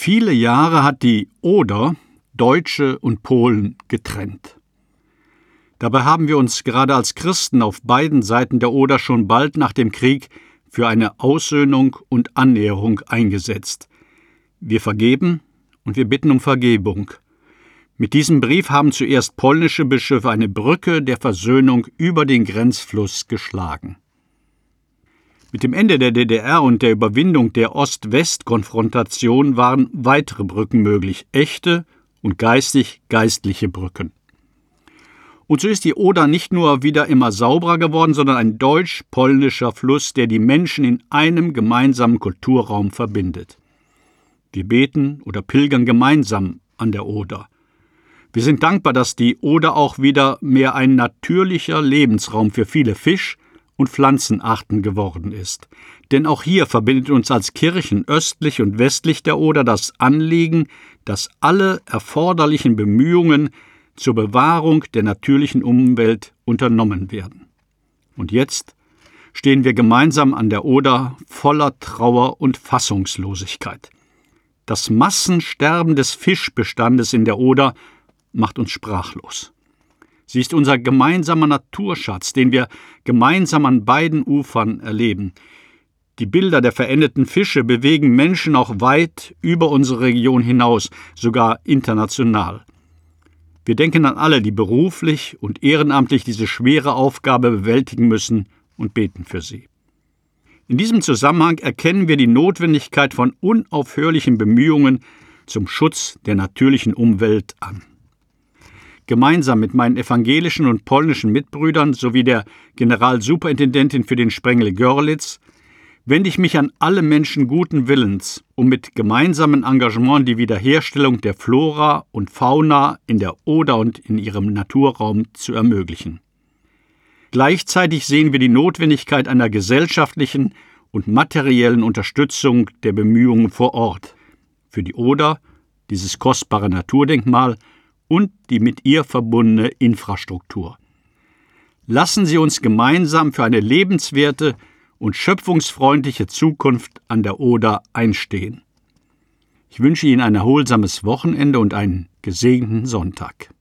Viele Jahre hat die Oder Deutsche und Polen getrennt. Dabei haben wir uns gerade als Christen auf beiden Seiten der Oder schon bald nach dem Krieg für eine Aussöhnung und Annäherung eingesetzt. Wir vergeben und wir bitten um Vergebung. Mit diesem Brief haben zuerst polnische Bischöfe eine Brücke der Versöhnung über den Grenzfluss geschlagen. Mit dem Ende der DDR und der Überwindung der Ost-West-Konfrontation waren weitere Brücken möglich, echte und geistliche Brücken. Und so ist die Oder nicht nur wieder immer sauberer geworden, sondern ein deutsch-polnischer Fluss, der die Menschen in einem gemeinsamen Kulturraum verbindet. Wir beten oder pilgern gemeinsam an der Oder. Wir sind dankbar, dass die Oder auch wieder mehr ein natürlicher Lebensraum für viele Fisch- und Pflanzenarten geworden ist. Denn auch hier verbindet uns als Kirchen östlich und westlich der Oder das Anliegen, dass alle erforderlichen Bemühungen zur Bewahrung der natürlichen Umwelt unternommen werden. Und jetzt stehen wir gemeinsam an der Oder voller Trauer und Fassungslosigkeit. Das Massensterben des Fischbestandes in der Oder macht uns sprachlos. Sie ist unser gemeinsamer Naturschatz, den wir gemeinsam an beiden Ufern erleben. Die Bilder der verendeten Fische bewegen Menschen auch weit über unsere Region hinaus, sogar international. Wir denken an alle, die beruflich und ehrenamtlich diese schwere Aufgabe bewältigen müssen, und beten für sie. In diesem Zusammenhang erkennen wir die Notwendigkeit von unaufhörlichen Bemühungen zum Schutz der natürlichen Umwelt an. Gemeinsam mit meinen evangelischen und polnischen Mitbrüdern sowie der Generalsuperintendentin für den Sprengel Görlitz wende ich mich an alle Menschen guten Willens, um mit gemeinsamem Engagement die Wiederherstellung der Flora und Fauna in der Oder und in ihrem Naturraum zu ermöglichen. Gleichzeitig sehen wir die Notwendigkeit einer gesellschaftlichen und materiellen Unterstützung der Bemühungen vor Ort, für die Oder, dieses kostbare Naturdenkmal, und die mit ihr verbundene Infrastruktur. Lassen Sie uns gemeinsam für eine lebenswerte und schöpfungsfreundliche Zukunft an der Oder einstehen. Ich wünsche Ihnen ein erholsames Wochenende und einen gesegneten Sonntag.